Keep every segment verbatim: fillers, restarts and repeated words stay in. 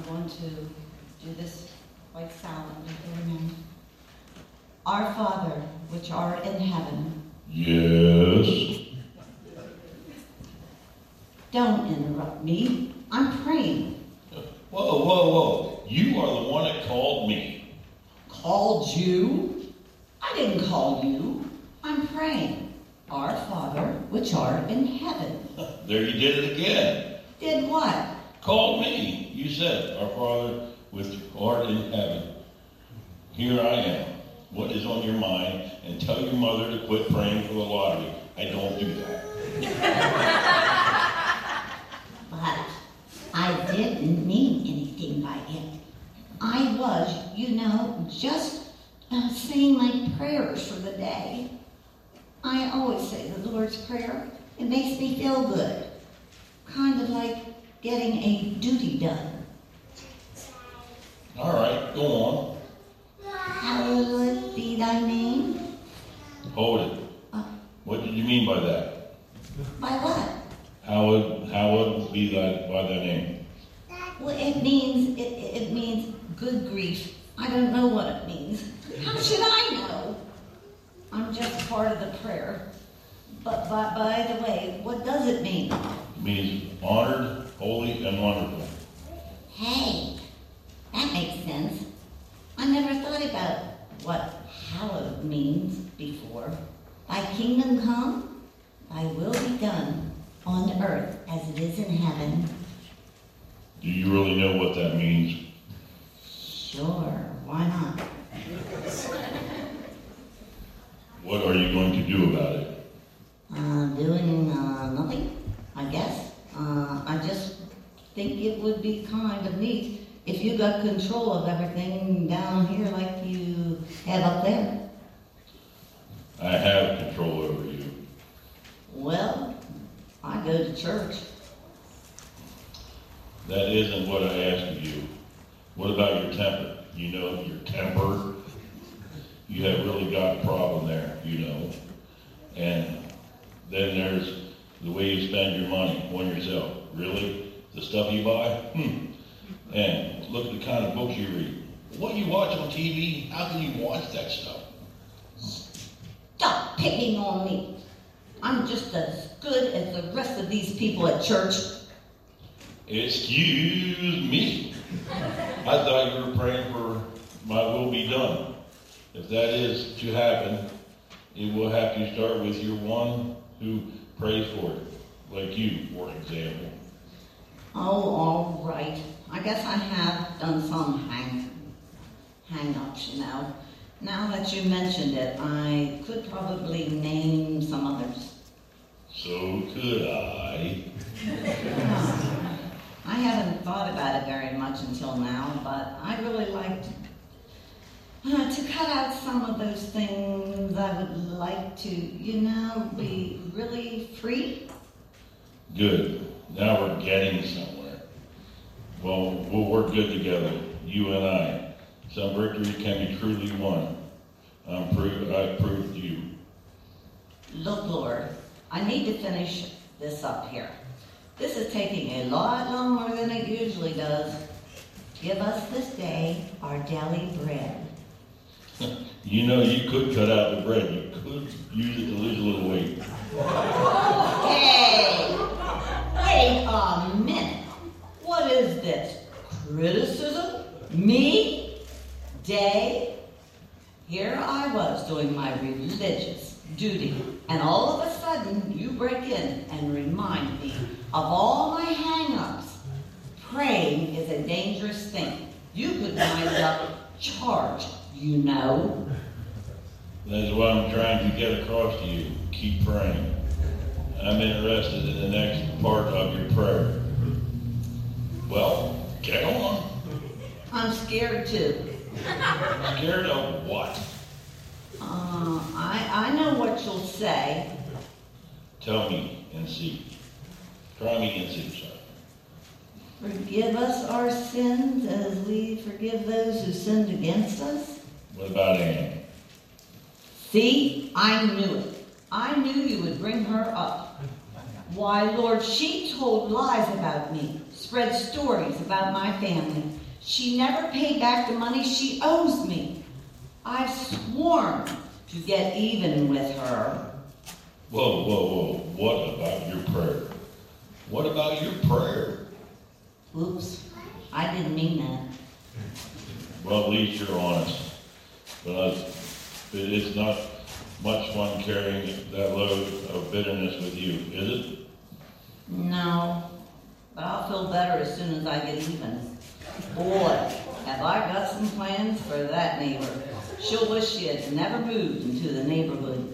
going to do this quite silently. Amen. Our Father, which art in heaven. Yes. Don't interrupt me. I'm praying. Whoa, whoa, whoa. You are the one that called me. Called you? I didn't call you. I'm praying. Our Father, which art in heaven. There you did it again. Did what? Called me. You said, our Father, which art in heaven. Here I am. What is on your mind? And tell your mother to quit praying for the lottery. I don't do that. But I didn't mean anything by it. I was, you know, just uh, saying my prayers for the day. I always say the Lord's Prayer. It makes me feel good. Kind of like getting a duty done. All right, go on. Hallowed be thy name. Hold it. Uh, What did you mean by that? by what? Hallowed, hallowed be thy, by thy name. Well, it means, it, it means good grief. I don't know what it means. How should I know? I'm just part of the prayer. But by, by the way, what does it mean? It means honored, holy, and wonderful. Hey, that makes sense. I never thought about what hallowed means before. Thy kingdom come, thy will be done on earth as it is in heaven. Do you really know what that means? Sure, why not? What are you going to do about it? Uh, doing uh, nothing, I guess. Uh, I just think it would be kind of neat if you got control of everything down here like you have up there. I have control over you. Well, I go to church. That isn't what I asked of you. What about your temper? You know, your temper. You have really got a problem there, you know. And then there's the way you spend your money on yourself. Really? The stuff you buy? Hmm. And look at the kind of books you read. What you watch on T V, how can you watch that stuff? Stop picking on me. I'm just as good as the rest of these people at church. Excuse me. I thought you were praying for my will be done. If that is to happen, it will have to start with your one who prays for it. Like you, for example. Oh, all right. I guess I have done some hang, hang-ups, you know. Now that you mentioned it, I could probably name some others. So could I. Oh, I haven't thought about it very much until now, but I really like to, uh, to cut out some of those things. I would like to, you know, be really free. Good. Now we're getting somewhere. Well, we'll work good together, you and I. Some victory can be truly won. I'm prove, I've proved you. Look, Lord, I need to finish this up here. This is taking a lot longer than it usually does. Give us this day our daily bread. You know, you could cut out the bread. You could use it to lose a little weight. Hey! Wait a minute. What is this? Criticism? Me? Day? Here I was doing my religious duty, and all of a sudden you break in and remind me of all my hang-ups. Praying is a dangerous thing. You could wind up charged, you know. That's what I'm trying to get across to you. Keep praying. I'm interested in the next part of your prayer. Well, get on. I'm scared too. Scared of what? Uh, I, I know what you'll say. Tell me and see. Try me and see, son. Forgive us our sins as we forgive those who sinned against us. What about Anne? See, I knew it. I knew you would bring her up. Why, Lord, she told lies about me, spread stories about my family. She never paid back the money she owes me. I've sworn to get even with her. Whoa, whoa, whoa. What about your prayer? What about your prayer? Oops, I didn't mean that. Well, at least you're honest. But I, it's not much fun carrying that load of bitterness with you, is it? No, but I'll feel better as soon as I get even. Boy, have I got some plans for that neighbor. She'll wish she had never moved into the neighborhood.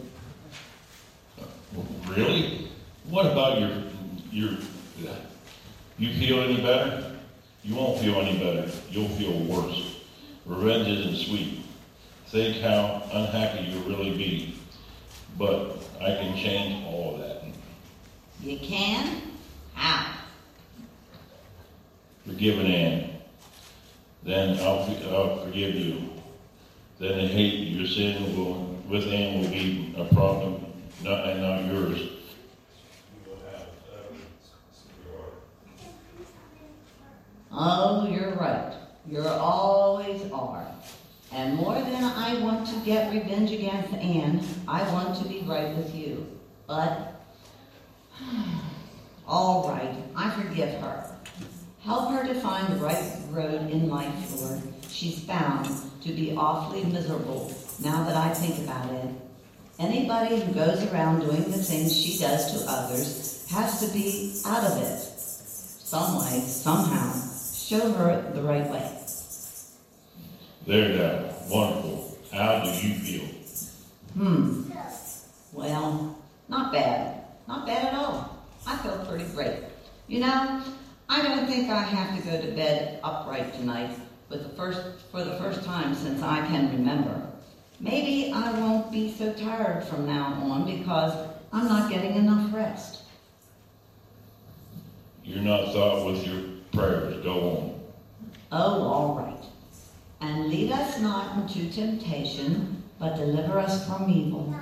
Really? What about your, your, you feel any better? You won't feel any better. You'll feel worse. Revenge isn't sweet. Think how unhappy you'll really be. But I can change all of that. You can? How? Forgive an Ann. Then I'll, I'll forgive you. Then the hate your sin will, with Ann will be a problem, not, and not yours. Oh, you're right. You always are. And more than I want to get revenge against Ann, I want to be right with you. But, all right, I forgive her. Help her to find the right road in life, Lord. She's found to be awfully miserable now that I think about it. Anybody who goes around doing the things she does to others has to be out of it. Some way, somehow. Show her the right way. There now. Wonderful. How do you feel? Hmm. Well, not bad. Not bad at all. I feel pretty great. You know, I don't think I have to go to bed upright tonight for the first, for the first time since I can remember. Maybe I won't be so tired from now on because I'm not getting enough rest. You're not thought with your prayers. Go on. Oh, all right. And lead us not into temptation, but deliver us from evil.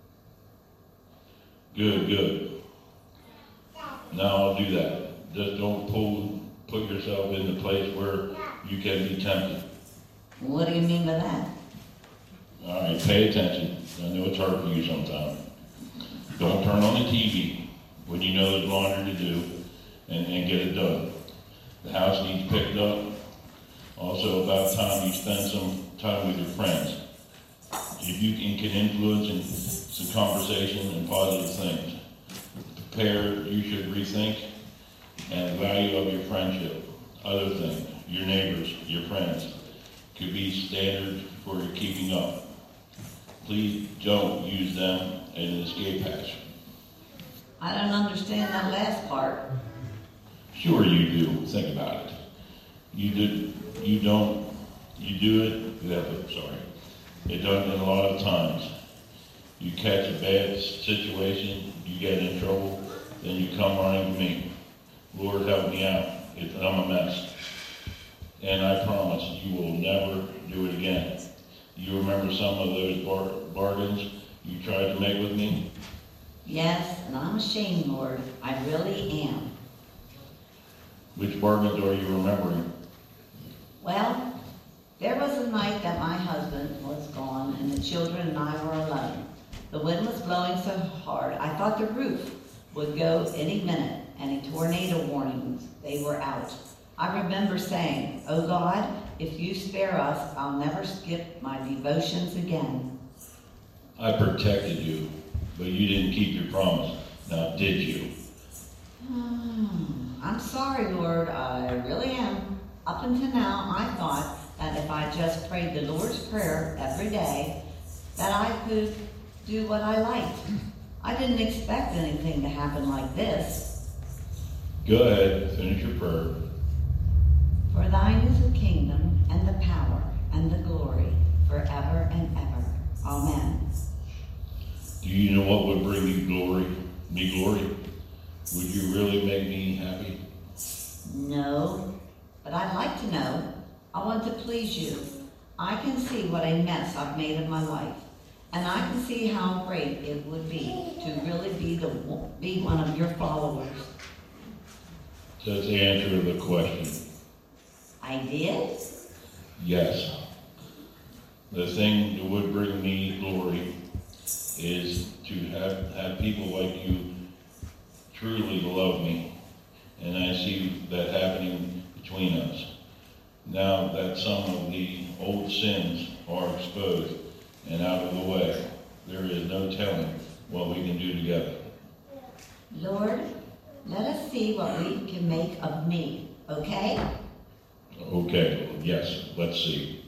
Good, good. Now I'll do that. Just don't pull, put yourself in the place where you can be tempted. What do you mean by that? All right, pay attention. I know it's hard for you sometimes. Don't turn on the T V when you know there's laundry to do and, and get it done. The house needs picked up. Also, about time you spend some time with your friends. If you can, can influence in some conversation and positive things. Prepare, you should rethink and the value of your friendship. Other things, your neighbors, your friends, could be standards for your keeping up. Please don't use them as an escape hatch. I don't understand that last part. Sure you do. Think about it. You did. You don't. You do it. You have to, sorry. It done it a lot of times. You catch a bad situation. You get in trouble. Then you come running to me. Lord, help me out. It, I'm a mess. And I promise you will never do it again. You remember some of those bar, bargains you tried to make with me? Yes, and I'm ashamed, Lord. I really am. Which bargains are you remembering? Well, there was a night that my husband was gone and the children and I were alone. The wind was blowing so hard, I thought the roof would go any minute. Any tornado warnings, they were out. I remember saying, "Oh God, if you spare us, I'll never skip my devotions again." I protected you, but you didn't keep your promise. Now, did you? Hmm, I'm sorry, Lord, I really am. Up until now, I thought that if I just prayed the Lord's Prayer every day, that I could do what I liked. I didn't expect anything to happen like this. Go ahead, finish your prayer. For thine is the kingdom, and the power, and the glory, forever and ever. Amen. Do you know what would bring you glory? Me glory? Would you really make me happy? No, but I'd like to know. I want to please you. I can see what a mess I've made of my life, and I can see how great it would be to really be the be one of your followers. Just answer the question. I did? Yes. The thing that would bring me glory is to have, have people like you truly love me. And I see that happening between us. Now that some of the old sins are exposed and out of the way, there is no telling what we can do together. Lord, let us see what we can make of me, okay? Okay, yes, let's see.